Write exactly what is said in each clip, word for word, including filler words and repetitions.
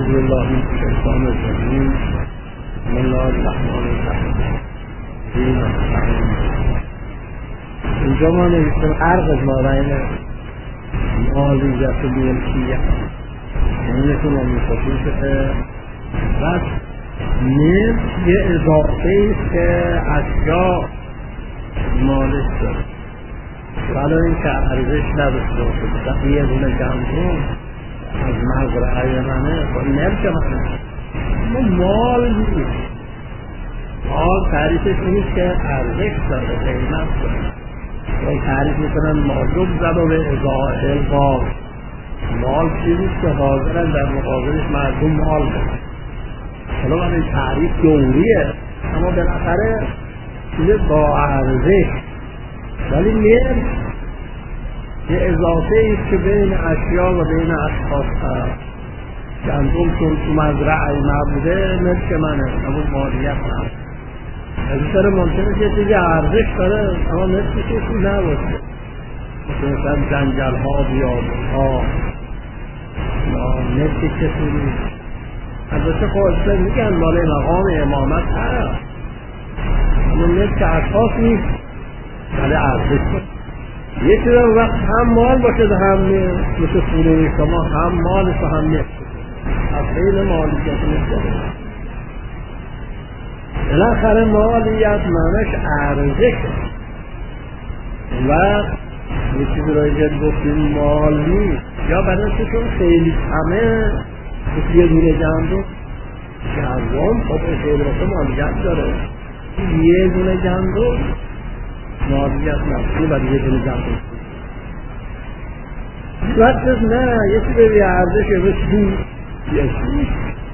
بالله من الشیطان الرجیم. بسم الله الرحمن الرحیم. اینجا ما نوشتیم فرق ما بین مالیت و ملکیت، یعنی که ما می‌خواستیم که بس ملک یه اضافه است که اشیا مالک داره، ولی این که ارزش نداشته باشه. یه دونه گندم از مزرعه منه، خب ملک منه، اما مال نیست. مال تعریفش نیست که ارزش داره، قیمت داره. ولی تعریف میکنن ماجب زد و به ازاحه القاب. مال چیزیست که حاضرن در مقابلش مردم مال داره. حالا من این تعریف دوریه، اما بالاخره چیز با ارزش. ولی ملک یه اضافه ایست که بین اشیا و بین اشخاص هست. گندم چون تو مزرعه نبوده ملک منه، اما مالیت نبوده. از این طرح ممکنه که چیزی ارزش داره اما ملکی کسی نباشه، مثلا جنگل ها، بیابان ها، ملکی کسی نیست. البته خواهده میگن مال مقام امامت هست، اما ملک اشخاص نیست، ولی ارزش داره. یه چیز وقت هم مال باشه ده هم ملک، مثل سوره شما هم مال و هم ملک، از خیلی مالیت نمیده. بالاخره مالیت معنیش ارزشه و یه چیزی رایی که گفتیم مال نیست، یا برای چون خیلی کمه مثل یه دونه گندم گندم خب خیلی وقت مالیت داره. یه دونه گندم مالیت نفسی برای یه دونه گندم وقت نه یه چیزی به ارزشه به سو یه سوش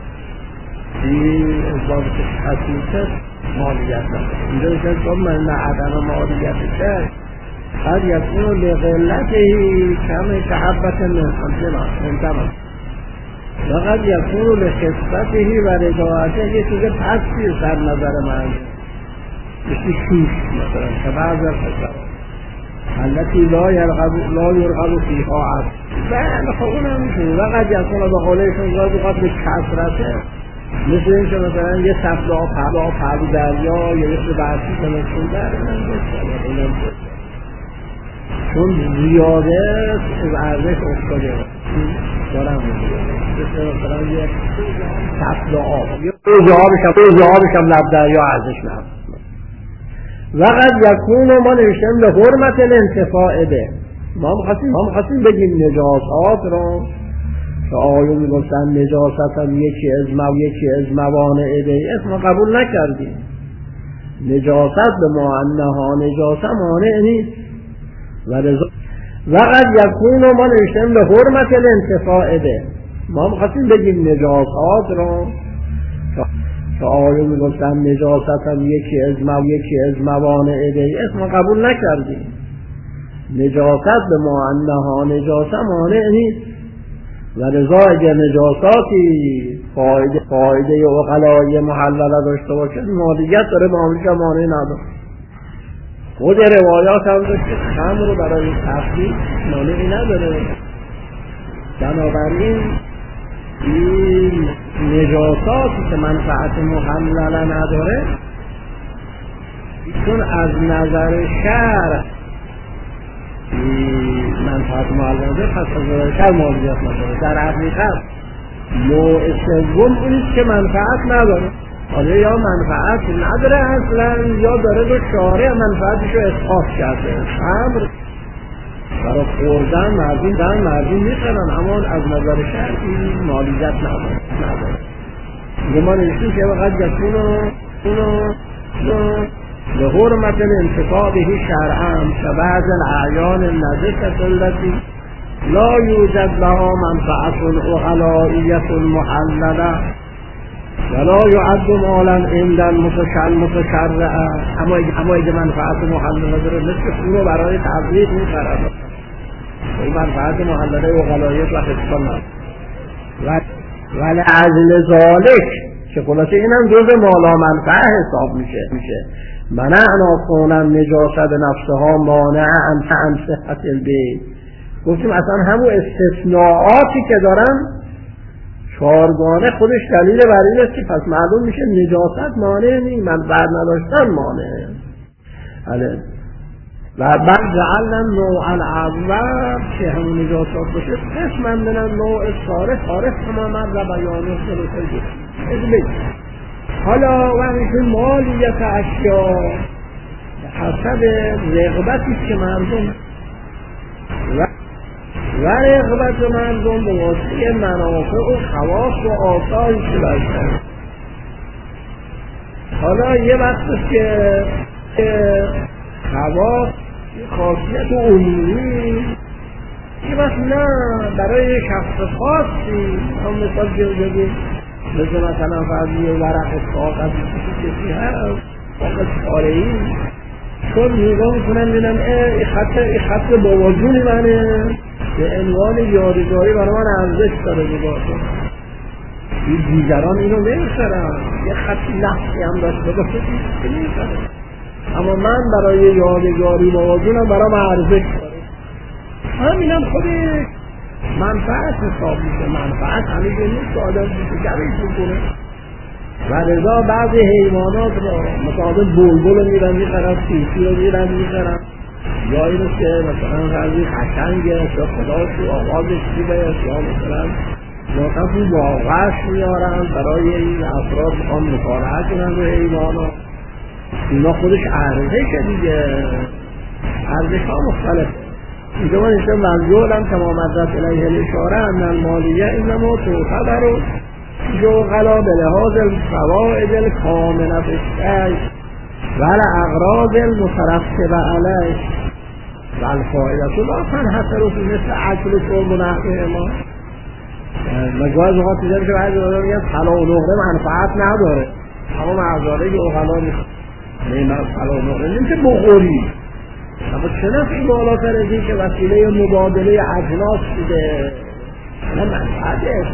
این اصلاح حسیثت مالیت نداره. اینجا میشه که من نعدم مالیت کرد هر یکون لغلتی کم شحبت منتمه وقت یکون لخصبتی و رضاعته یه چیز پستی سر نظر من مثل شوش مثلا که بعض الخصبت التي لا يرغب لا يرغب فيها عبد و خب اون هم میشه. وقت یکون به قولشون گاهی اوقات به کثرته، مثل این که مثلا یه سفله ها پهلو ها پهلو دریا یا یه سفله برسی کنشون در اینم داشت چون زیاده از ارزش افتاده دارم میگه مثلا یه سفله آب یه روزه ها بشم لب دریا ارزش نداره. وقت یکون ما نوشتیم به حرمت الانتفاع به ما مخواستیم بگیم نجاسات رو که آیو میگفتن نجاست هم یکی از مو یکی از موانع بیعت ما قبول نکردیم. نجاست به معنها نجاست مانع نیست و رضا. وقت یکون ما نوشتیم به حرمت الانتفاع به ما مخواستیم بگیم نجاسات رو که آیو میگفتن نجاست هم یکی از مو یکی از موانع بیعت ما قبول نکردیم. نجاست به معنها نجاست مانع نیست و رضا اگر نجاساتی فایده فایده عقلای محلله داشته باشه مالیت داره، معاملش مانع نداره. خود روایات هم داشت که خمر رو برای تفریق مانعی نداره. بنابراین این نجاساتی که منفعت محلله نداره چون از نظر شرع منفعت محلله پس از نظر شرع مالیت نداره. در حقیقت نوع سوم اینست که منفعت نداره، حالا یا منفعت نداره اصلا یا داره دو شارع منفعتشو اسقاط کرده. خمر برای خوردن مردم دن مردم میخورن اما از نظر شرعی مالیت نداره. دیگه ما نوشتیم که وقت یکونو اونو به حرمت الانتفاع بهی شرعا شبهز الاعیان النجسة التي لا یوجد لها منفعت عقلائیت محلله ولا یعد مالا عند المتشرع. اما اگه منفعت محلله داره مثل اونو برای تبلیغ میخرد، این منفعت محلله عقلائیت و خصوصا نداره. ولی عزل ذالک که خلاصه اینم جز مالا منفعه حساب میشه میشه منعنا کنن نجاست نفسها مانعا عن صحت البیع. گفتیم اصلا همون استثناءاتی که دارن چهارگانه خودش دلیل بر این است که پس معلوم میشه نجاست مانع نیست، من بر نداشتن مانع. بله. و بعد جعلنا نوع الاول که همون نجاست باشه قسما من النوع الصالح صالح تماما و بیانه سلسل ازبید. حالا وقتی مالیت اشیاء حسب رغبتی که مردم و و رغبت مردم به واسطه منافع و خواص و آثاری که داشتن. حالا یه وقت که خواص خاصیت عمومی، یه وقت نه برای شخص خاصی هم مثال بگیم مثل مثلا فرضی ورق کاغذی کسی هست واقع سارهی چون نگاه میکنم میدم ای خط ای خط بوازونی منه به عنوان یادگاری برای من ارزش داره نگاه کنم. این دیگران اینو نمیخرن، یه خطی لحظی هم داشته باشه دیگه نمیخرن، اما من برای یادگاری بوازونم برای من ارزش داره. همینم خودش منفعت حساب میشه. منفعت همیشه نیست که آدم دیگریش میکنه و رضا بعضی حیوانات را مثلا بلبل رو میرن میخرن، سیسی رو میرن میخرن، یا اینو که مثلا فرضی خشنگه یا خدا تو آغازش دیده یا مثلا مثلا تو باغش میارن برای این افراد بخوان مطالعه کنن به حیوانات. اینا خودش ارزشه دیگه، ارزش ها مختلفه. اینجا من ایشون منظورم تمام مدرس الیه الاشاره ان المالیه اینما تعتبر و جوغلا به لحاظ الفوائد الکامنه الشیء و الاغراض المترتبه علیه و الفائده لا تنحصر فی مثل اکل و شرب و نحوه ما. مجاز اوقات دیدم که بعضی آدم میگن طلا و نقره منفعت نداره، اما مغازه‌ای که اوغلا میخواد نه طلا و نقره نمیشه بخوری، اما چه نفعی بالاتر از این که وسیله مبادله اجناس بوده نه منفعته.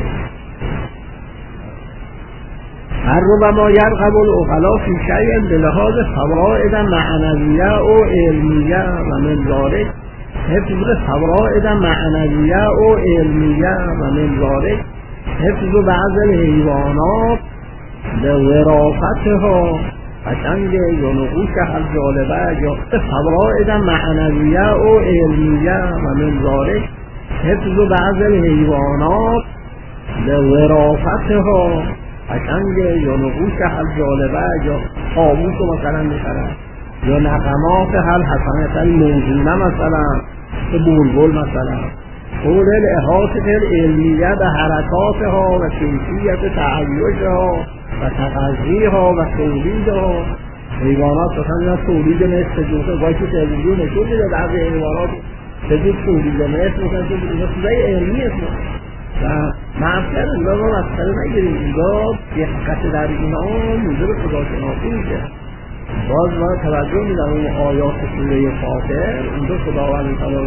هر رو ما یرغب العقلا فی شیء به لحاظ فوائد معنویه و علمیه و من ذلک حفظ فوائد معنویه و علمیه و من ذلک حفظ بعض الحیوانات به وراثتها قشنگ یا نقوشها الجالبه یا فوائد معنویه و علمیه و من ذلک حفظ بعض الحیوانات به وراثتها قشنگ یا نقوشها الجالبه یا طاووس رو مثلا میخرن یا نغمات هل حسنت الموزونه مثلا که بلبل مثلا قول الاحاطه العلمیه به حرکاتها و کیفیت تعیشها و تغذیها و تولیدها. حیوانات مثلا تولید مثل جوزه باید که تلویزیون نشون میده بعضی حیوانات چجور تولید مثل مثلا چیزای چیزای علمی اسم و معفر الله رو مسئله نگیریم. اینجا دقت در اینا موجب خداشناسی میشه. باز ما توجه میدم اون آیات سوره فاطر اونجا خداوند تعالی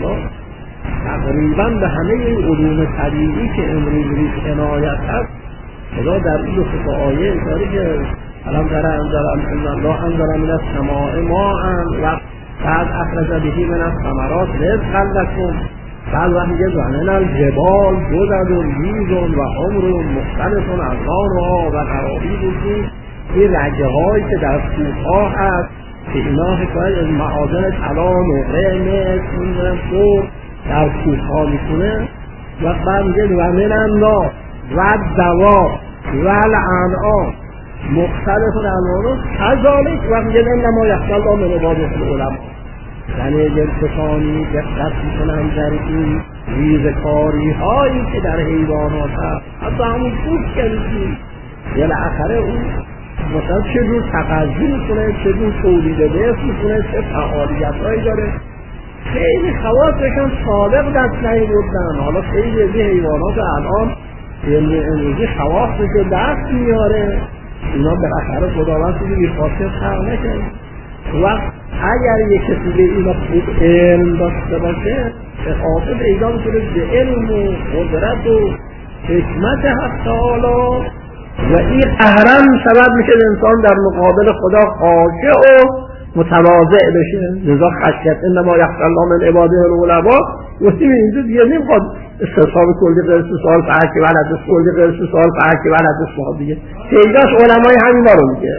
تقریبا به همه این علوم طبیعی که امروز ریش عنایت هست خدا در این دو تا آیه اشاره که الان در انزل ان الله انزل من السماء ماء و بعد اخرج به من الثمرات رزقا لكم بعد وقت میگه زنن الجبال جدد و لیز و حمر مختلف الوانها و قرابیب و این رگه هایی که در کوهها هست که اینا حکایت از معادن طلا نقره مس میدونم تو در کوهها میکنه و بعد میگه و من الناس و دواب و الانعام مختلف الوانها کذالک و میگه انما یخشی الله من عباده العلماء. یعنی اگر کسانی دقت میکنن در این ریزکاری هایی که در حیوانات هست حتی همون پوست کلیدی بالاخره اون مثلا چه جور تغذیه میکنه، چه جور تولید بهست میکنه، چه فعالیت هایی داره. خیلی خواصش هم سابق دست نمی‌بردن، حالا خیلی از حیوانات الان علم امروزی خواصش دست میاره. اینا بالاخره خداوند توی بیخواصیت خلق نکنه. وقت اگر یک کسی به اینا خوب علم داشته باشه احاطه پیدا میکنه به علم و قدرت و حکمت حق تعالی و این قهرن سبب میشه انسان در مقابل خدا خاشع و متواضع بشه. لذا خشیت انما یخشی الله من عباده العلماء گفتیم اینجا دیگه نمیخواد استصحاب کلی غیر سوال فقط که بلد است، کلی غیر سوال فقط که بلد است دیگه. پیداش علمای همین رو میگه.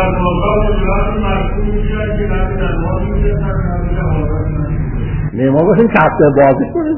نه ما گفتیم کفته بازی کنیم.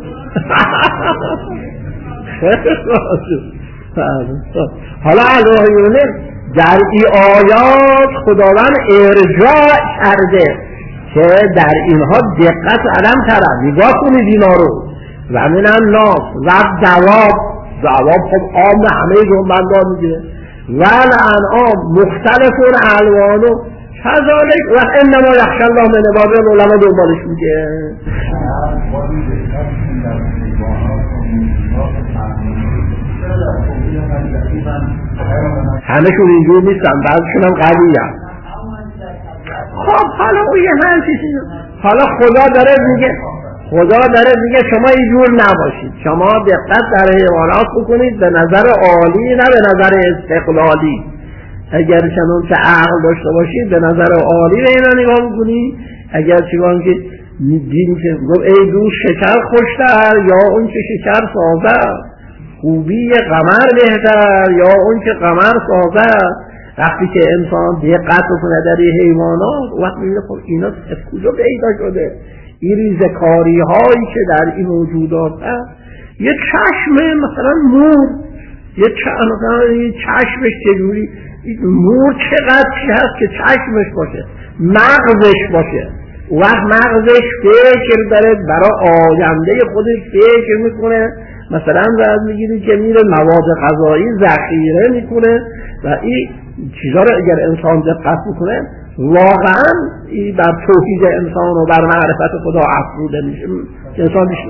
حالا الهیونه در این آیات خداوند ارجاع کرده که در اینها دقت علم کردن. نگاه کنید اینا رو. و من الناس و دواب، دواب خب عام همه جنبندان میگه، و الانعام مختلفون الوانو کذالک و انما یخشی الله من عباده العلماء دنبالش میگه. همشون اینجور نیستن، بعضشون هم قوی هم. خب حالا او یه همچیزی حالا خدا داره میگه خدا داره میگه شما اینجور نباشید، شما دقت در حیوانات بکنید به نظر عالی نه به نظر استقلالی. اگر چنون که عقل داشته باشید به نظر عالی به اینا نگاه بکنید. اگر چیکار که میگین که ای دوست شکر خوشتر یا اون که شکر سازه، خوبی قمر بهتر یا اون که قمر سازه. وقتی که انسان دقت بکنه در حیوانات وقت میبینه خب اینا از کجا پیدا شده، این ریزکاری هایی که در این موجودات هست. یه چشم مثلا مور، یه چشمش چجوری، مور چقدر چی هست که چشمش باشه، مغزش باشه، وقت مغزش فکر داره برای آینده خودش فکر میکنه. مثلا باید میگیری که میره مواد غذایی ذخیره میکنه و این چیزا رو اگر انسان دقت بکنه واقعا این بر توحید انسان و بر معرفت خدا افروده میشه. انسان میشه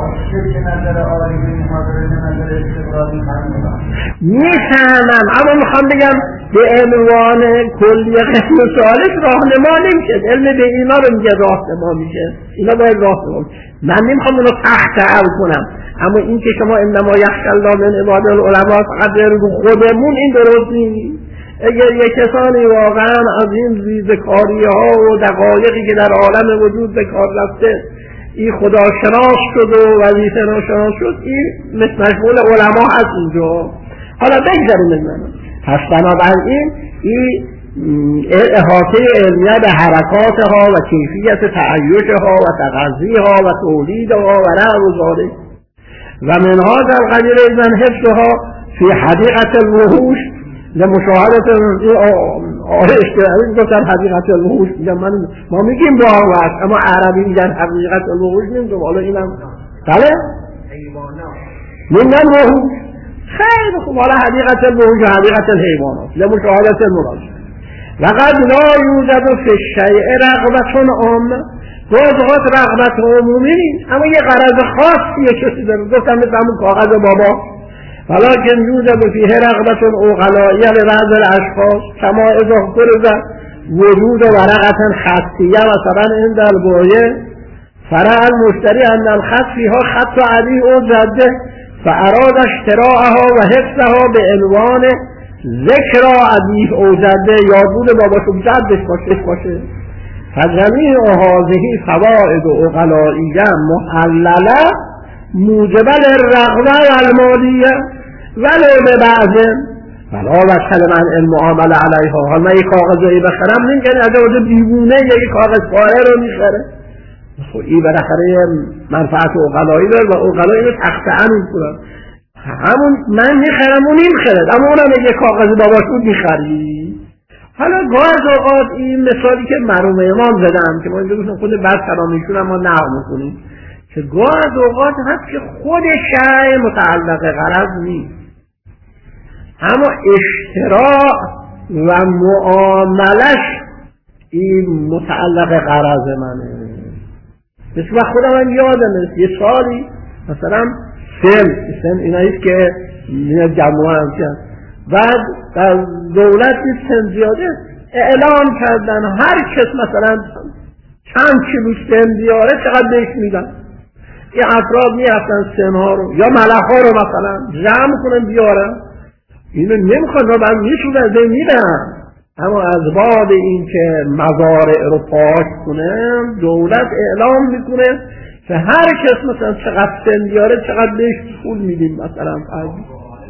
میفهمم، اما میخوام بگم به عنوان کلی قسم سالس راهنما نمیشه. علم به اینا رو میگه راهنما میشه، اینا باید راهنما. من نمیخوام اونو تحت کنم، اما این که شما انما یخشی الله من عباده العلماء فقط رو خودمون این درست نیست. اگر یک کسانی واقعا از این ریزکاری ها و دقایقی که در عالم وجود به کار رفته این خدا شناس شد و وظیفه ناشناس شد، این مشغول علما هست اینجا. حالا بگذاریم بگذاریم پس بنابراین این احاطه علمیه به حرکاتها و کیفیت تعیشها و تغذیها و تولیدها و نحو ذالک و منها در قدیر ایزن حفظها فی حدیقت الوحوش لمشاهدت آره اشتراحی گفتن حدیقت الوحوش میگم من ما میگیم باغ است اما عربی میگن حدیقت الوحوش نمیدونم. حالا اینم بله میگن وحوش خیلی خوب. حالا حدیقت الوحوش و حدیقت الحیوانات لمشاهدت المراجع وقد لا یوجد فی الشیء رغبت عامه. باز اوقات رغبت عمومی نیست اما یه غرض خاصی کسی داره. گفتم مثل همون کاغذ بابا ولكن يوجد فيه رغبة عقلائية لبعض الأشخاص كما إذا فرض وجود ورقة خطية مثلا عند البوية فرأى المشتري أن الخط فيها خط عادي أو جده فأراد اشتراءها وحفظها بعنوان ذكرى عادي أو جده يادود باباشو جدش باشه باشه. فجميع هذه فوائد عقلائية محللة موجبه للرغبه والمادیه ولو به بعضه ولا وکل من المعامله علیها. حالا من یک کاغذی بخرم نمیگن از وجه دیوونه یک کاغذ پاره رو میخره. خب این بالاخره منفعت عقلایی داره و عقلایی رو تخته میکنن. همون من میخرم و نمیخرد اما اونم یک کاغذ باباش بود میخری. حالا گاز اوقات این مثالی که مرحوم امام زدم که ما اینجا گفتم خود بعد کلامیشون اما نقل میکنیم که گاز اوقات هست که خود شیء متعلق غرض نیست اما اشتراع و معاملش این متعلق غرض منه. مثل وقت خودم هم یادم یه سالی مثلا سن سن ایناییست که میاد جمعه هم کرد بعد در دولت سن زیاده اعلام کردن هر کس مثلا چند کیلو سن بیاره چقدر بهش میدن. این افراد میرفتن سنها رو یا ملخ ها رو مثلا جمع کنن بیارن. اینو نمیخواد و بعد میشونن ده میدن اما از بعد این که مزارع رو پاک کنه دولت اعلام میکنه که هر کس مثلا چقدر سن بیاره چقدر بهش پول میدیم مثلا فرض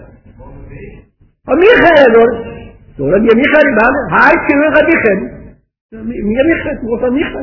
میخره دولت میگه میخری بله هر کی میخواد میخری میگه میخره مثلا میخره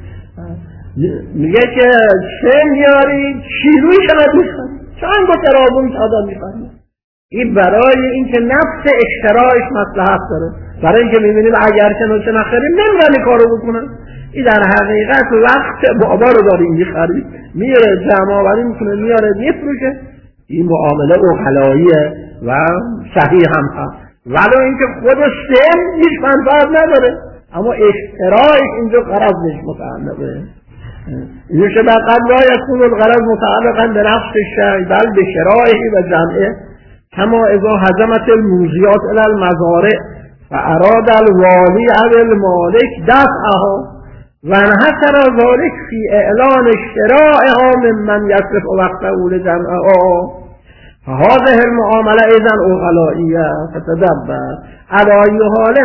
میگه که سن بیاری کیلویی چقدر میخری چند با ترابون چقدر میخری این برای اینکه نفس اشترایش مصلحت داره برای اینکه میبینیم اگر که نوچه نخریم نمیدن کارو بکنن این در حقیقت وقت بابا رو داریم میخرید میره جمع آوری میکنه میاره میفروشه این معامله اغلاییه و صحیح هم هست ولو اینکه خود سن هیچ منفعت نداره اما اشترایش اینجا غرض نیست متعلقه اینجا که بقید لا یکون الغرض متعلقا به نفس الشیء بل به شرایحی و جمعه کما اذا هزمت الموزیات الی المزارع و اراد الوالی او المالک دفعها و انحصر ذلك فی اعلان شرائها ممن یصرف وقته لجمعها فهذه المعامله اذن اغلائیه فتدبر علی ای حال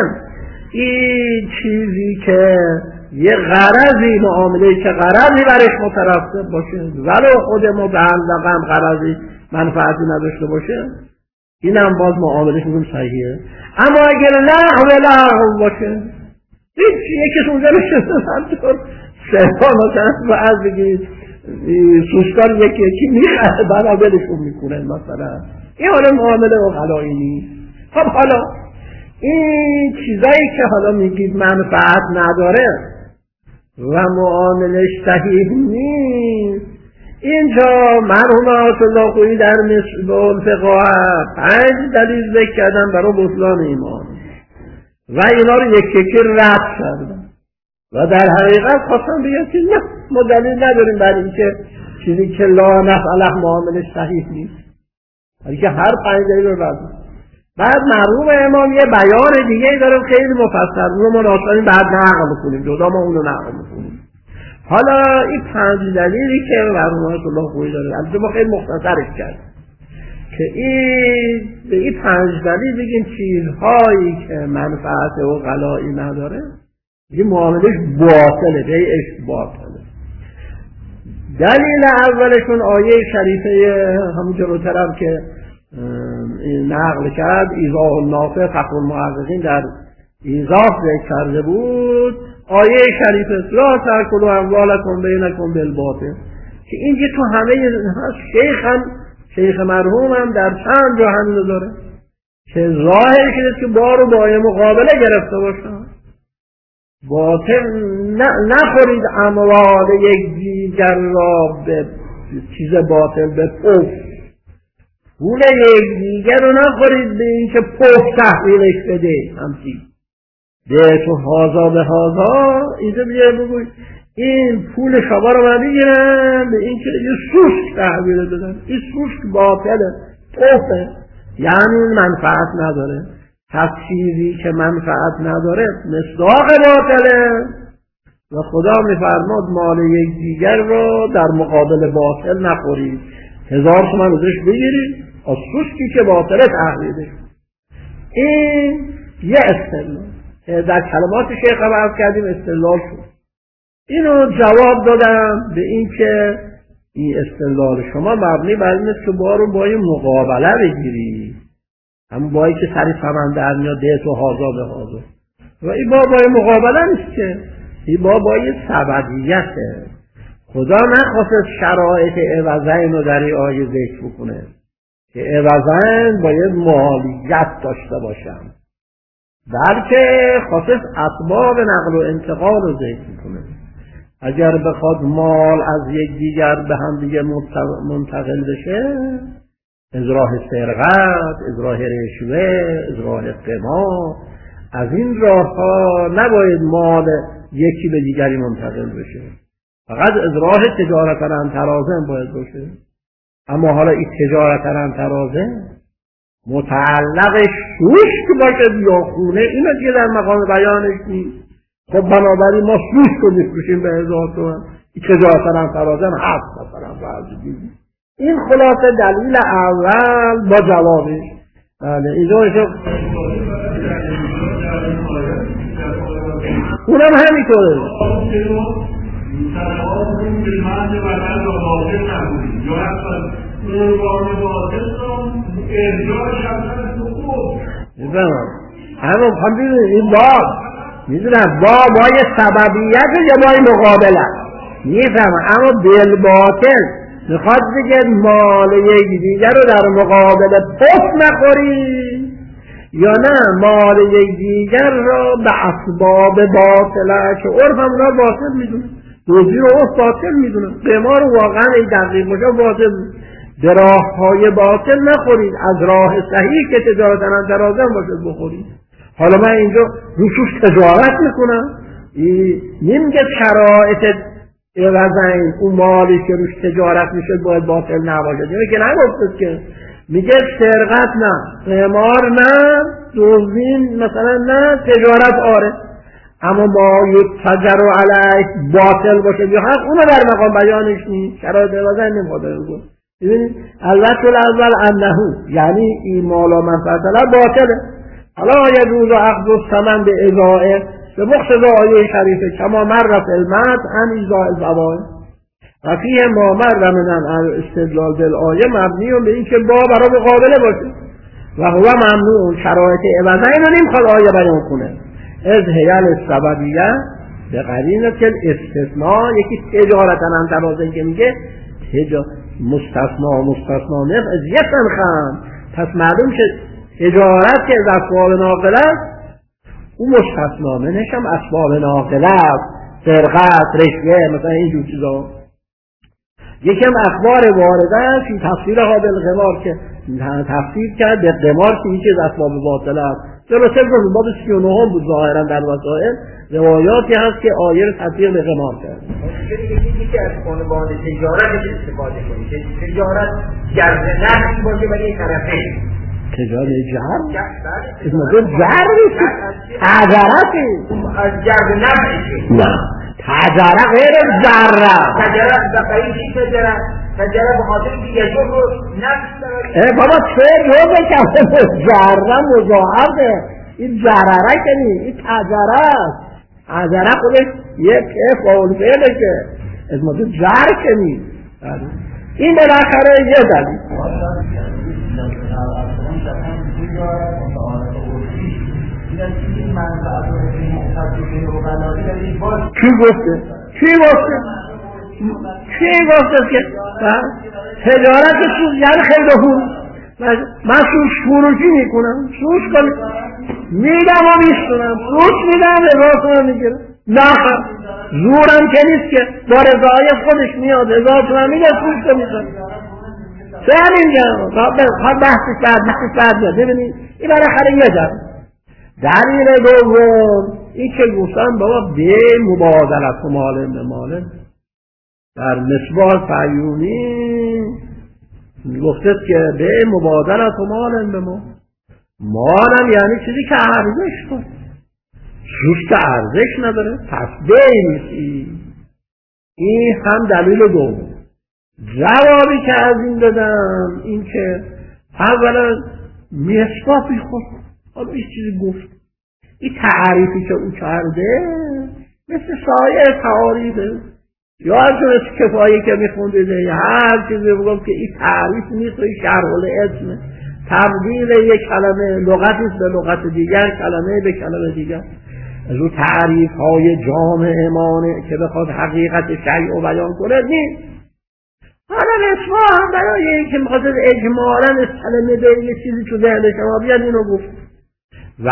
این چیزی که یه غرضی معامله که غرضی برش مترتب باشه ولو خود مبلغم غرضی منفعتی نداشته باشه این هم باز معاملش میگم صحیحه اما اگر لغو لغو باشه هیچ یکیش اونجا نشسته همطور سهان مثلا و از بگید سوستان یکی یکی میخواه برابرشون میکنه مثلا این حالا معامله اغلایی نیست خب حالا این چیزایی که حالا میگید منفعت نداره و معاملش صحیح نیست اینجا مرحوم آیت الله خویی در مصباح الفقاهه پنج دلیل ذکر کردن برای بطلان ایمان و اینا رو یک یکی رد کردن و در حقیقت خواستم بگم که نه ما دلیل نداریم برای اینکه چیزی که لا نفعله معاملش صحیح نیست برای که هر پنج دلیل رو رد. بعد مرحوم امام یه بیان دیگه ای داره خیلی مفصل اونو ما ناصرین بعد نقل میکنیم جدا ما اونو نقل میکنیم. حالا این پنج دلیلی که مرحوم آیت الله خویی داره البته ما خیلی مختصرش کردیم که این به این پنج دلیل بگیم چیزهایی که منفعت و غلایی نداره این معاملش باطله بیعش باطله. دلیل اولشون آیه شریفه همون جلوترم که نقل کرد ایضاح النافع فقه المحققین در ایضاح ذکر کرده بود آیه شریفه لا تأکلوا اموالکم بینکم بالباطل که اینجا تو همه شیخ هم شیخ مرحوم هم در چند جا همینو داره که ظاهر شده که بارو با مقابله گرفته باشن باطل نخورید اموال یک دیگر را به چیز باطل به پف پول یک دیگر رو نخورید به این که پف تحویلش بده همچی ده تو هازا به هازا اینجا بیه بگوی این پول شما رو من بگیرم به این که یه سوسک تحویل بدن این سوسک باطله پفه یعنی منفعت نداره هر چیزی که منفعت نداره مصداق باطله و خدا میفرماد مال یک دیگر رو در مقابل باطل نخورید هزار تومن ازش بگیرید از سوسکی که باطله تحویلش. این یه استدلال در کلمات شیخ هم عرض کردیم استدلال شد. اینو جواب دادم به این که این استدلال شما مبنی بر این است که با رو با این مقابله بگیری همون بایی که سری سمن در میاد ده تو هازا به هازا و این با بای مقابله نیست که این با بای سبدیته. خدا نخواست شرایط عوضین رو در این آیه ذکر بکنه که عوضین باید مالیت داشته باشن بلکه خواست اسباب نقل و انتقال رو ذکر کنه. اگر بخواد مال از یک دیگر به هم دیگه منتقل بشه از راه سرقت، از راه رشوه، از راه قمار از این راه ها نباید مال یکی به دیگری منتقل بشه فقط از راه تجارت عن تراضٍ باید باشه. اما حالا این تجارت عن تراضٍ متعلقش سوسک باشه یا خونه اینا دیگه در مقام بیانش نیست. خب بنابراین ما سوسک رو میفروشیم به هزار تومن این تجارت عن تراضٍ هست مثلا بعضی دیگه. این خلاصه دلیل اول با جوابش. بله اینجا اونم همینطوره. میدونم همون خواهم بیدونم این باب میدونم با بای سببیت یا بای مقابلت میفهمم، اما بالباطل میخواد دیگه مال یک دیگر رو در مقابل پست نخوری یا نه مال یک دیگر رو به اسباب باطله که عرف هم اونا باطل میدونه، روزی رو عرف باطل میدونه، قمار رو واقعا ای دقیق باشه باطل میدونه. به راه های باطل نخورید، از راه صحیح که تجارت هم درازم باشد بخورید. حالا من اینجا روشوش تجارت میکنم، نمیگه شرایط عوضن اون مالی که روش تجارت میشه باید باطل نباشه، میگه نگفتید که میگه سرقت نه، قمار نه، دزدی مثلا نه، تجارت آره، اما ما یتجر علیه باطل باشه یا حق اونو در مقام بیانش نیست، شرایط عوضن نمیخواد بگه. ببینید البته الاول انه یعنی این مالا منفعت باطله. حالا یجوز اخذ الثمن به ازائه به مقتضای آیه شریفه کما مر فی المتن عن ایذاء الفوائد و فیه ما مر من استدلال بالآیه مبنی به اینکه با برای مقابله باشه و هو ممنوع شرایط عوضه اینو نمیخواد آیه بیان کنه. از هیل السببیه به قرینه که استثناء یکی تجارتا هم ترازه که میگه مستثنا مستثنا نف از یکن خم، پس معلوم شد تجارت که از اسباب ناقله است اون مستثنا منش هم اسباب ناقله است، سرقت، رشوه مثلا اینجور چیزا. یکم اخبار وارده فی تفسیر ها بالقمار که تفسیر کرد به قمار که این چیز اسباب باطله است. درسته بود باب سی و نه بود ظاهرا در وسائل روایاتی هست که آیه رو تطبیق به قمار کرد. یکی که از عنوان تجارت استفاده کنید که تجارت گرد نفعی باشه ولی این طرفه تجارت جهر؟ اسمه جهر نیست، تجارتی از گرد نفعی نه، تجارت غیر جهره. تجارت بقیه چی تجارت؟ تجارت به خاطر که یه جو رو نفس اه بابا چه جو بکنه جهره مضاعفه، این جهره که نی، این تجارت تجارت خودش یک فعل فعله که اسمه جهر که نی. این بالاخره یه دلیل کی گفته؟ کی گفته؟ کی گفته که تجارت سوز یعنی خیلی خوب من سوز فروشی میکنم، سوز کنم میدم و میشتونم، سوز میدم ازا تومن میگیرم، نه زورم که نیست که با رضای خودش میاد ازا تومن میگه سوز که میکنم. چه همینجا خواهد بحثش بعد بحثش بعد میاد. ببینید این بالاخره یه جا دلیل دوم این که گفتن بابا به مبادلت و مالن به مالن در مصباح فیومی گفته که به مبادلت و مالن به مال، مالن یعنی چیزی که ارزش کنه، سوز که ارزش نداره پس به نیستی. این هم دلیل دوم. جوابی که از این دادم این که اولا مصباحی خود حالا این چیزی گفت، این تعریفی که او کرده مثل سایر تعاریفه یا از کفایی که میخونده هر چیزی بگم که این تعریف نیست و این شرح الاسمه، تبدیل یک کلمه لغتیست به لغت دیگر، کلمه به کلمه دیگر. از او تعریف های جامعه که بخواد حقیقت شیء رو بیان کنه نیست. حالا اصفا هم برای این که میخواست اجمالا کلمه به یه چیزی تو ذهن شما بیاد اینو گفت و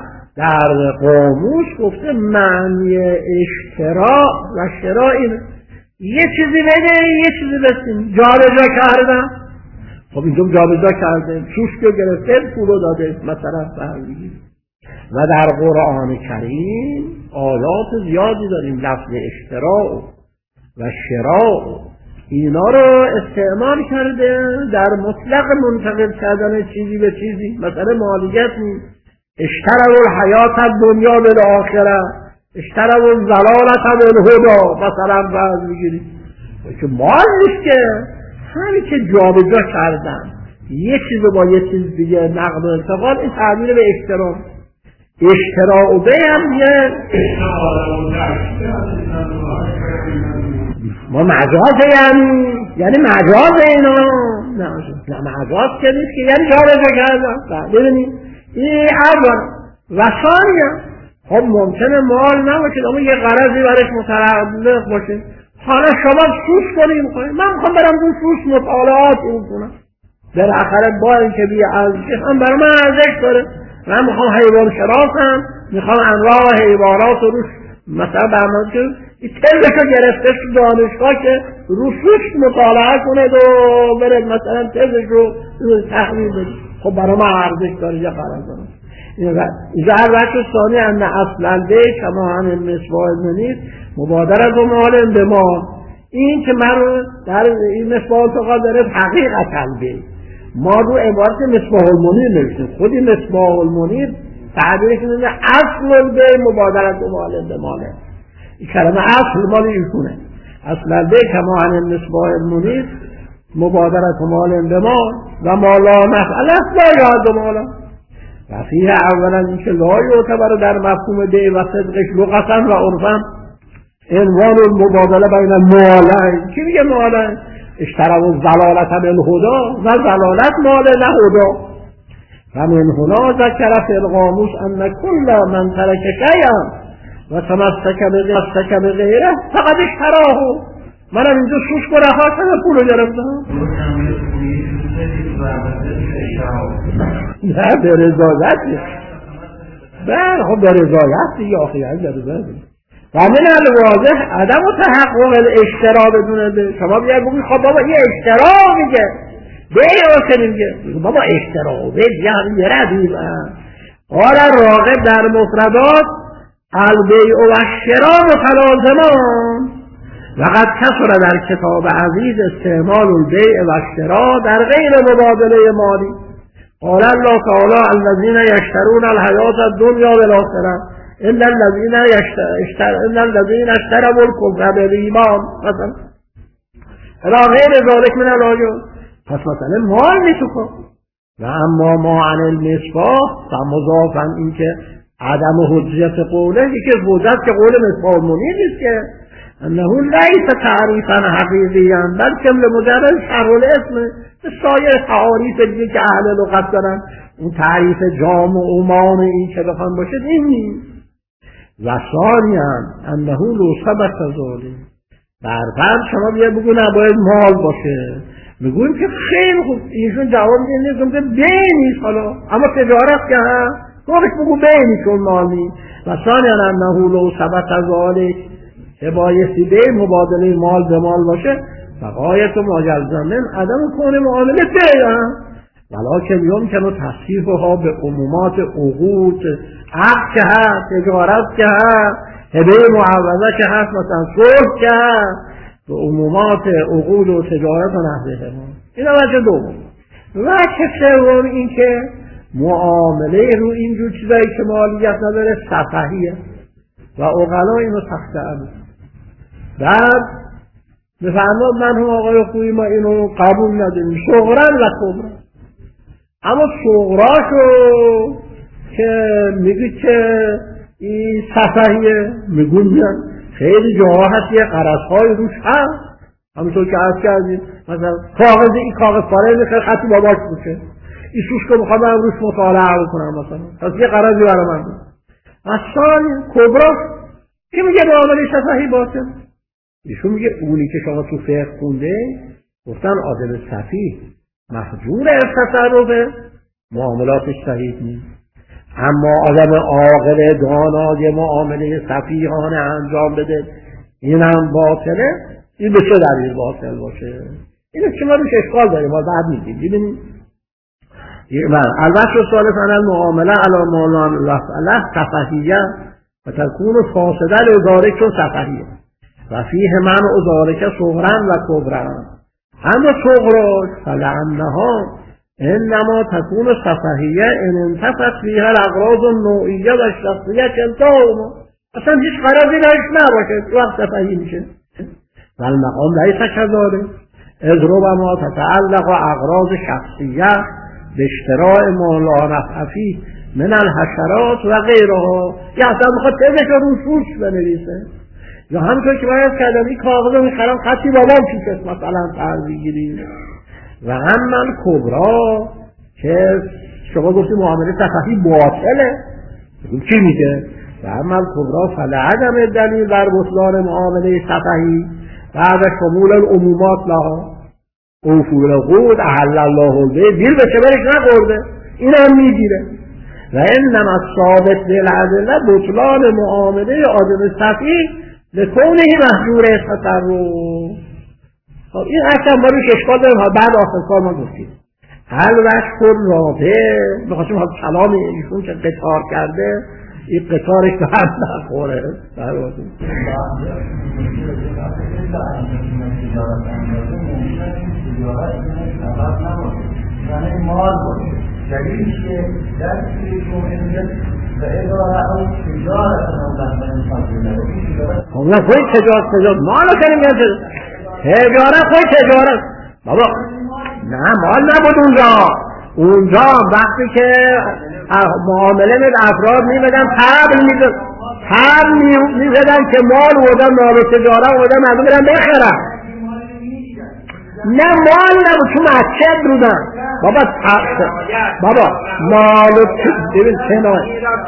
در قاموس گفته معنی اشتراء و شراء اینه یه چیزی بده یه چیزی بسیم جابجا کردم. خب اینجا جابجا کرده سوش که گرفته پولو داده مثلا فرمیگی. و در قرآن کریم آیات زیادی داریم لفظ اشتراء و شراء اینا رو استعمال کرده در مطلق منتقل کردن چیزی به چیزی. مثلا مالیت نیست، اشتروا الحیات الدنیا بالآخره، اشتروا الضلالة بالهدی مثلا بعض میگیرید که مال نیست که همین که جابجا کردن یه چیز با یه چیز دیگه نقل و انتقال، این تعبیر به اشترا. اشتراع به هم یه ما مجاز یعنی یعنی مجاز اینا نه نه مجاز که نیست که یعنی جارجه کردن. ببینید این اول و ثانیا خب ممکنه مال نباشه اما یه غرضی برش متعلق باشه. حالا شما سوس کنید میخواید من میخوام برم اون سوس مطالعات کنم بالاخره با اینکه بی ارزش هم برای من ارزش داره. من میخوام حیوان شناسم میخوام انواع حیوانات رو روش مثلا برنامه که این تزشو گرفته شد دانشگاه که روسوش مطالعه کنه و برد مثلا تزش رو تحویل بده. خب برای من ارزش داره یه قرار داره. ضربت ثانی ان اصل البیع کما عن المصباح المنیر مبادرة مال به مال. این که من در این مصباح الفقار داره حقیقت البیع ما رو عبارت مصباح المنیر نوشتیم. خود این مصباح المنیر تعبیرش اینه اصل البیع مبادرة مال به ماله. این کلمه اصل مال ایشونه. اصل البیع کما عن المصباح المنیر مبادرة مال به مال و مالا نفعل لا یعد مالا. و فیه اولا اینکه لا یعتبر در مفهوم بیع و صدقش لغتا و عرفا عنوان المبادله بین المالین. کی میگه مالین؟ اشتروا الضلالة بالهدى و ضلالت مال نه هدى. و من هنا ذکر فی القاموس ان کل من ترک شیئا و تمسک بغیره فقد اشتراه. منم اینجا سوش کو رها کردم پولو گرفتم. نه به رضایت بله خب به رضایت دیگه آخه یعنی به رضایت و من الواضح عدم و تحقق الاشترا بدون به. شما بیاید بگید خب بابا یه اشترا میگه بیع و چنین میگه بابا اشترا بیع یعنی یه ردیب قال راغب در مفردات البیع و الشرا متلازمان و قد کثر در کتاب عزیز استعمال البیع و الشرا در غیر مبادله مالی. قال الله تعالی الذين يشترون الحیات الدنیا بالآخرة الا الذين اشتروا الذين اشتروا الكفر بالایمان مثلا الى غیر ذلك من الآیات. پس مثلا مال میتوکن و اما ما عن المصباح و مضافا این که عدم حجیت قوله یکی حجت که قول مصباح المنیر نیست که انه لیس تعریفا حقیقیا بلکه لمجرد شرح الاسم سایر تعاریف دیگه که اهل لغت دارن اون تعریف جام و عمان این که بخوان باشه این نیست. و ثانیا انه لو ثبت ذلک برفرض شما بیا بگو نباید مال باشه میگویم که خیلی خوب ایشون جواب میده نیست که بیع نیست حالا اما تجارت که هست وقت بگو بیع نیست چون مال نیست. و ثانیا انه لو ثبت ذلک که بایستی بیع مبادله مال به مال باشه فقایت و ماجلزمن عدم کون معامله بیع ولکن یمکن تصحیحها به عمومات عقود عقد که هست تجارت که هست هبه معوضه که هست مثلا صلح که هست به عمومات عقود و تجارت و نحوه ما. این وجه دوم. وجه سوم این که معامله رو اینجور چیزایی که مالیت نداره سفهیه و عقلا اینو تخته بعد بفرماد من هم آقای خوبی ما اینو قبول نداریم صغرن و کبرن. اما صغراشو که میگی که این سفهیه میگون میان خیلی جاها هست یه قرصهای روش هست همونطور که عرض کردیم مثلا کاغذی این کاغذ پاره میخواد خطی باباش میشه این سوش که میخواد من روش مطالعه بکنم مثلا پس یه قرضی برای من بود. اصلا کبرا که میگه معامله سفهی باشه ایشون میگه اونی که شما تو فقه خونده گفتن آدم سفیه محجور از تصرفه معاملاتش صحیح نیست اما آدم عاقل دانا یه معامله سفیهانه انجام بده این هم باطله. این به چه دلیل باطل باشه اینه که ما روش اشکال داریم ما بعد میگیم ببینیم. البته سوال فنال معامله علی مالان رفعله سفهیه و تکون فاسده لذارک چون سفهیه و فیه من ازارک صغرن و کبرن. اما صغراش فلعنها انما تكون سفهیه ان انتفت فيها الاغراض النوعیه و شخصیه کلتاهما. اصلا هیچ غرضی نش نباشه وقت سفهی میشه. و المقام لیس کذالک اذ ربما تتعلق اغراض شخصیه به اشتراع ما لا نفع فیه من الحشرات و غیرها، یا اصلا میخواد تزش رو روش بنویسه، یا همونطور که باید کردم این کاغذ رو میخرم خطی بابام پیشست مثلا فرض بگیریم. و اما کبرا که شما گفتی معامله صفحی باطله، چی میگه؟ و اما کبرا فلعدم دلیل بر بطلان معامله صفحی بعد شمول العمومات لها اوفول العقود احل الله البیع، دیر به چبرش نخورده، این هم میگیره. و انما ثابت بالعدله بطلان معامله آدم صفحی لکونه محجور تصرف. خب این اصلا ما روش اشکال داریم، بعد آخر کار ما گفتیم هل وقت رابه بخواستیم حال کلام ایشون که قطار کرده این قطارش به هم نخوره. یعنی مال باشه دلیلش که در سیریشون و اداره او تجارت خب نه خوی تجارت تجارت مالو کنیم یا تجارت خوی تجارت بابا نه مال نبود اونجا. اونجا وقتی که معامله به افراد میبدن تبل میزدن تبل میزدن که مال بودن مال تجارت بودن مردم برن بخرن. نه مال نبود تو مسجد بودن بابا تبل بابا مال ببین چنان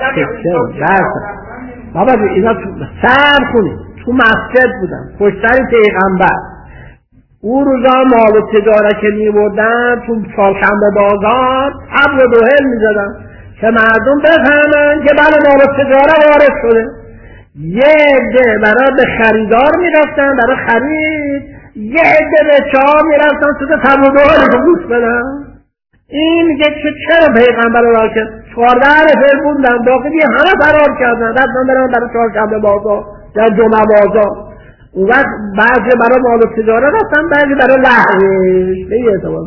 بابا اینا سر کنید تو مسجد بودن پشتری پیغمبر. اون روزا مال و تجارت که می بردن تو چهارشنبه بازار تبل و دوهل می زدن که مردم بفهمن که بله مال و تجارت وارد شده. یه عده برای به خریدار می رفتن برای خرید، یه عده به چاه می رفتن تو تبل و دوهل رو گوش بدن. این میگه که چرا پیغمبر را که چهارده رفل بوندن باقی دیگه همه فرار کردن رفتن برن برای چهارشنبه بازار در جمعه بازار. اون وقت بعضی برای مال و تجارت رفتن بعضی برای لحوش به یه اعتبار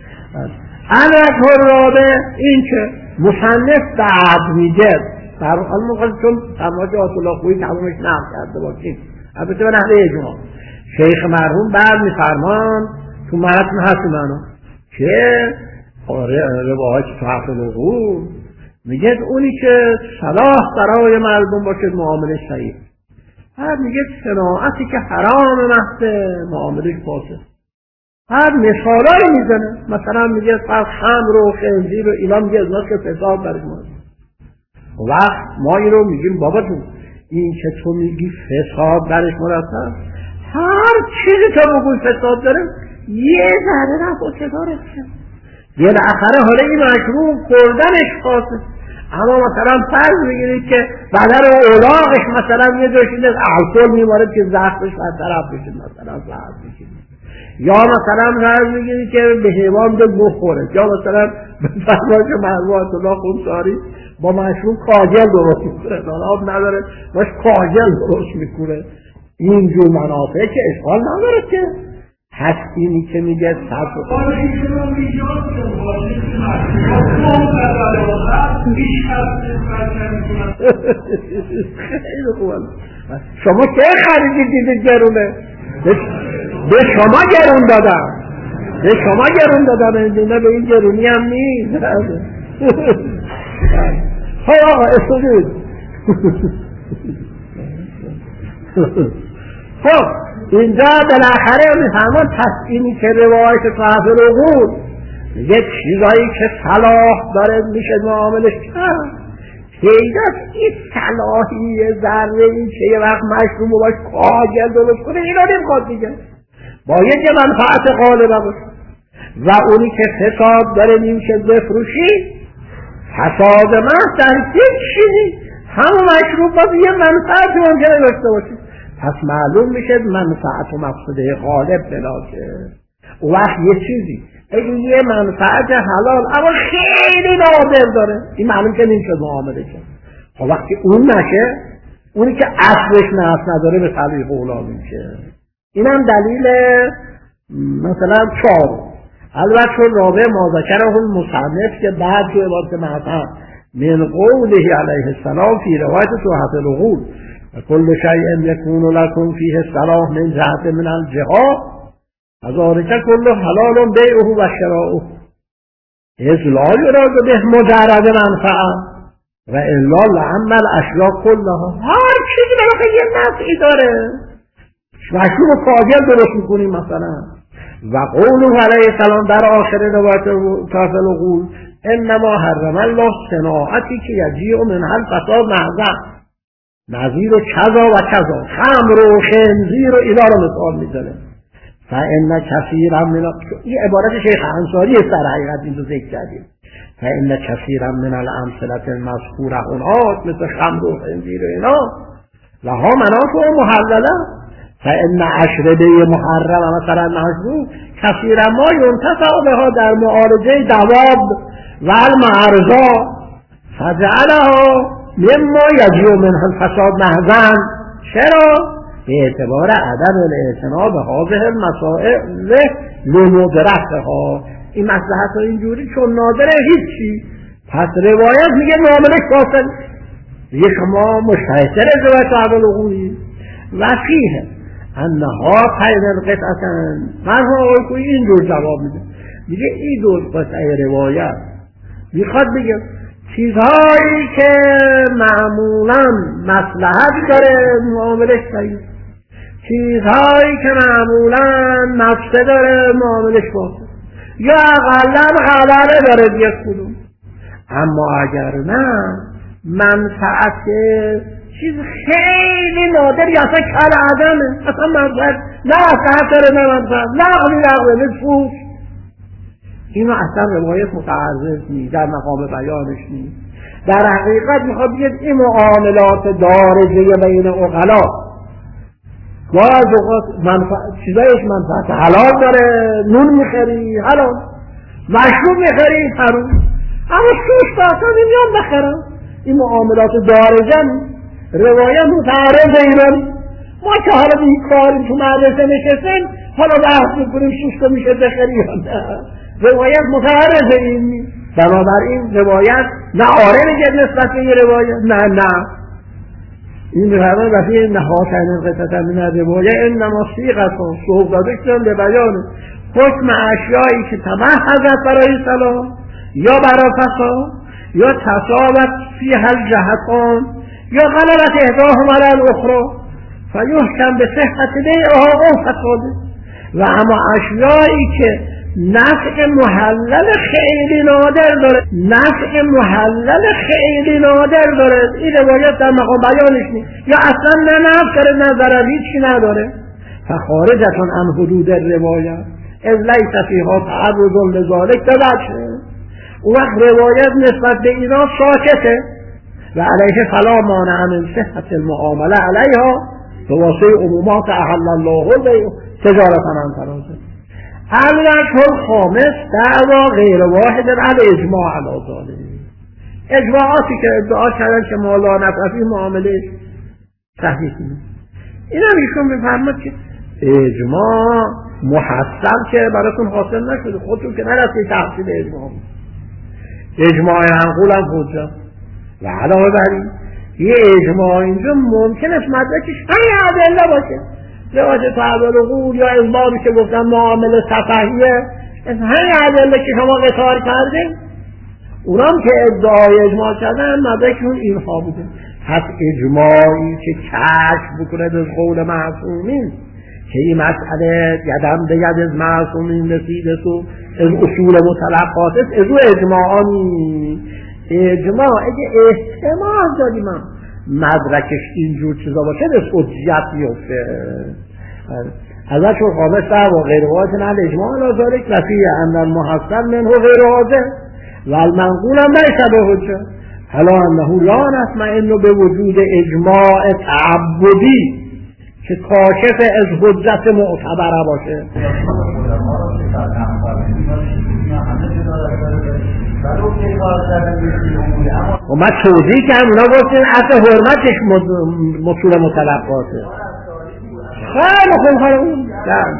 الوقت رابع این که مصنف بعد میگه در حال موقع چون تماج آتولا خویی تمامش نم کرده باشیم البته به نحوه اجماع شیخ مرحوم بعد میفرمان تو مرحوم هست منو که روایت تو حق العقول میگه اونی که صلاح برای مردم باشد معامله صحیح. هر میگه صناعتی که حرام محض معاملش فاسد. هر مثالایی میزنه مثلا میگه فرض خمر و خنزیر و اینا میگه از که فساد برش ماست. وقت ما این رو میگیم بابا جون این که تو میگی فساد برش مرتب هر چیزی تو بگوی فساد داره یه ذره نفسه داره یه لأخره حالا این مشروع خوردنش فاسد. اما مثلا فرض بگیرید که بدن و اولاغش مثلا یه جاشید از الکل میمارد که زخمش برطرف بشه مثلا زهر بشه، یا مثلا فرض بگیرید که به حیوان به بخوره، یا مثلا به فرمایش مرحوم الله خونساری با مشروب کاجل درست میکنه آب نداره باش کاجل درست میکنه. اینجور منافع که اشغال نداره که هست اینی که میگه صرف خیلی خوبه. شما که خریدید دیدید گرونه به شما گرون دادم به شما گرون دادم اینجونه به این گرونی هم نیست. های آقا استودید خب اینجا بالاخره میفهمون پس اینی که روایت صاحب العقول میگه چیزایی که صلاح داره میشه معاملش کرد پیداست این صلاحی ذره این که یه وقت مشروم باش کاجل درست کنه اینا نمیخواد دیگه باید یه منفعت غالبه باشه و اونی که فساد داره نمیشه بفروشی فساد من در هیچ چیزی همون مشروب باز یه منفعت ممکنه داشته باشه. پس معلوم میشه منفعت و مقصده غالب بلاشه. اون وقت یه چیزی اگه یه منفعت حلال اما خیلی نادر داره این معلوم که نمیشه معامله کرد. خب وقتی اون نشه اونی که اصلش نفس نداره به طریق اولا میشه. این هم دلیل مثلا چهار البته چون رابع مذکره هم مصنف که بعد تو عبارت محفظ من قوله علیه السلام فی روایت تحفة العقول کل شیء یکون لکم فیه صلاح من جهت من الجهاد فذلک کله حلال بیعه و شراؤه ازلا یراد به مجرد منفعه و الا لعم الاشیاء کلها. هر چیزی برای یه نفعی داره مشروب فاجر درست میکنیم مثلا. و قوله علیه السلام در آخر روایت کافل العقول انما حرم الله صناعتی که یجیء منها الفساد محضا نظیر کذا و کذا، خمر و خنزیر و اینا رو مثال میزنه. فان کثیرا من این عبارت شیخ انصاری است در حقیقت این رو ذکر کردیم. فان کثیرا من الامثله المذکوره هناك مثل خمر و خنزیر و اینا لها منافع محلله. فان اشربه محرم مثلا مشروب کثیرا ما ينتفع بها در معالجه دواب و المعرضا فجعلها مما یجیء منها الفساد محضا. چرا؟ به اعتبار عدم الاعتنا به هذه المسائل لندرتها، این مصلحت ها اینجوری چون نادره هیچی. پس روایت میگه معاملش باطل. یک ما مشتهتر روایت کافل العقول و فیه انها پین القطعتن. مرحوم آقای کویی اینجور جواب میده، میگه این دو قطعه روایت میخواد بگه چیزهایی که معمولا مصلحت داره معاملش صحیح، چیزهایی که معمولا نفسه داره معاملش باطل، یا اقلا غلبه داره یک کدوم. اما اگر نه منفعت چیز خیلی نادر یا اصلا کل عدمه، اصلا منفعت نه منفعت داره نه منفعت نقلی نقلی نفوش، اینو اصلا روایت متعرض نیست، در مقام بیانش نیست. در حقیقت میخواد بگید این معاملات دارجه بین عقلا گاز اوقات منفعت چیزایش منفعت حلال داره، نون میخری حلال، مشروب میخری حرام، اما سوش باطل نمیان بخرم. این معاملات دارجه نیست. روایت متعرض ایرانی. ما که حالا بیکاریم تو مدرسه نشستیم حالا بحث میکنیم سوش میشه بخری یا نه. روایت متعرض این نیست. بنابراین روایت نه آره میگه نسبت به یه روایت، نه نه این روایت وقتی نهاتن قطعه من روایت انما سیغت ها صحب داده کن به بیانه حکم اشیایی که تمحضت برای صلاح یا برای فساد یا تصابت فی هل جهتان یا غلبت احداهم علی الاخرى فیحکم به صحت بیعها او فساده. و اما اشیایی که نفع محلل خیلی نادر داره، نفع محلل خیلی نادر داره، این روایت در مقام بیانش نیست، یا اصلا نه نفع داره نه ضرر هیچی نداره. فخارجتون عن حدود روایت از لیس فیها تعرض لذالک ببخشه. اون وقت روایت نسبت به اینا ساکته و علیه فلا مانع من صحت المعامله علیها به واسطه عمومات احل الله البیع تجارتا عن تراضی. الوجه خامس دعوا غیر واحد علی اجماع علی ذالک. اجماعاتی که ادعا کردن که مولا نفعی معامله صحیح نیست، این هم ایشون میفرماد که اجماع محصل که براتون حاصل نشده، خودتون که نرسید تحصیل اجماع. اجماع منقول هم حجت و علاوه بر این یه اجماع اینجا ممکن است مدرکش همین ادله باشه. روایت کافل العقول یا اجماعی که گفتن معامله سفهیه، همین ادله که شما قطار کردین اونام که ادعای اجماع کردن مدرکشون اینها بوده. پس اجماعی که کشف بکنه از قول معصومین که این مسئله یدم به ید از معصومین رسیده تو از اصول متلقات است، از او اجماعانی اجماع اگه احتمال داریم مدرکش اینجور چیزا باشه از حجیت میفته. ازشون خامس در و غیر واجه نل اجماع علی ذالک و فیه ان المحصل منه غیر واجه و المنقول هم لیس به حجه حالا انه لا نطمئن به وجود اجماع تعبدی که کاشف از حجت معتبره باشه. و ما توضیح که اونا گفتیم اصل حرمتش مطول متلقاته. خیلی خوب حالا اون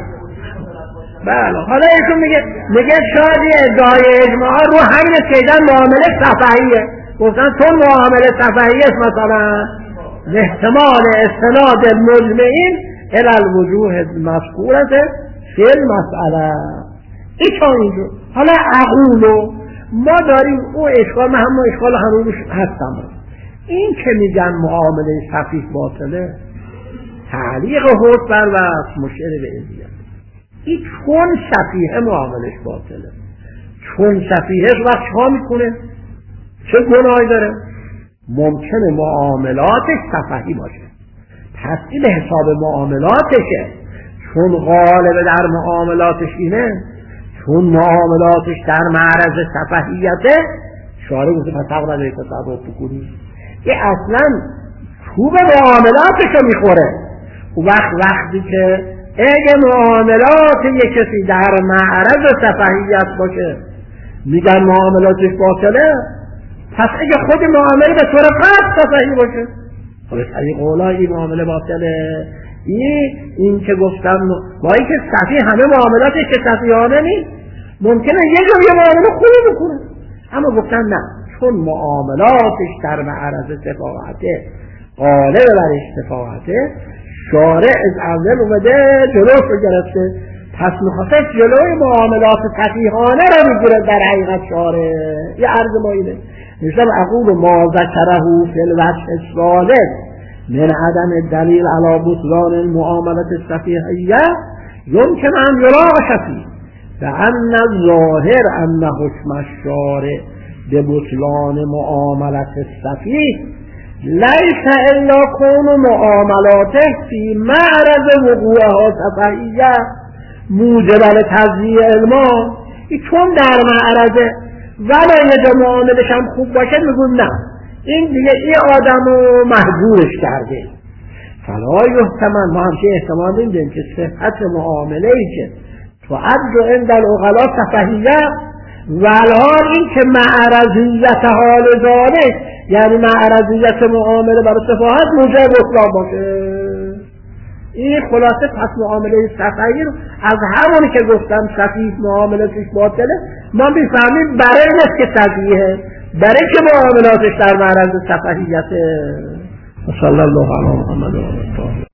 بله حالا ایشون میگه میگه شادی ادعای اجماع رو همین سیدن معامله صفحیه. گفتن تو معامله صفحیه است مثلا احتمال استناد المجمعین الى الوجوه المذکورة فی المسئله. این تا اینجور حالا اقولو ما داریم او اشکال، من هم اشکال هنوز هستم. این که میگن معامله سفیه باطله، تعلیق حد بر وصف مشیر به علیت. این چون سفیه معاملش باطله، چون سفیهش وقت چه میکنه؟ چه گناهی داره؟ ممکنه معاملاتش سفهی باشه، پس این حساب معاملاتشه. چون غالب در معاملاتش اینه، چون معاملاتش در معرض سفهیته، شارع گفته پس حق نداری تصرف بکنی. این اصلا خوب معاملاتش رو میخوره. و وقت وقتی که اگه معاملات یک کسی در معرض سفهیت باشه میگن معاملاتش باطله، پس اگه خود معامله به طور قطع سفهی باشه، خب این قولا این معامله باطله. این این که گفتم با این که سفیه همه معاملاتش که سفیهانه نیست، ممکنه یه جا یه معامله خوبی بکنه، اما گفتن نه، چون معاملاتش در معرض سفاهته، غالب بر سفاهته، شارع از اول اومده جلوش رو گرفته، پس میخواسته جلوی معاملات سفیهانه رو میگیره. در حقیقت شارع یه عرض ما اینه نشتم اقول ما ذکره فی الوجه الثالث من عدم دلیل علی بطلان المعاملات السفیهیه یمکن ان یراق فیه بأن الظاهر ان حکم الشارع ببطلان معاملات السفیه لیس الا کون معاملاته فی معرض وقوعها سفیهیه موجب تضییع علما. چون در معرض ولی یه جا معاملش هم خوب باشه میگون نه، این دیگه این آدم رو محضورش کرده. فلا یحتمل، ما همچه احتمال میدیم که صحت معامله ای که تعد عند العقلا سفهیه والحال این که معرضیت حال ذالک، یعنی معرضیت معامله برای سفاهت موجب بطلان باشه. این خلاصه پس معامله سفیه رو از همونی که گفتم سفیه معامله توش باطله ما میفهمیم برای نیست که سفیه، برای که معاملاتش در معرض سفهیته. صلی الله علی محمد و آله.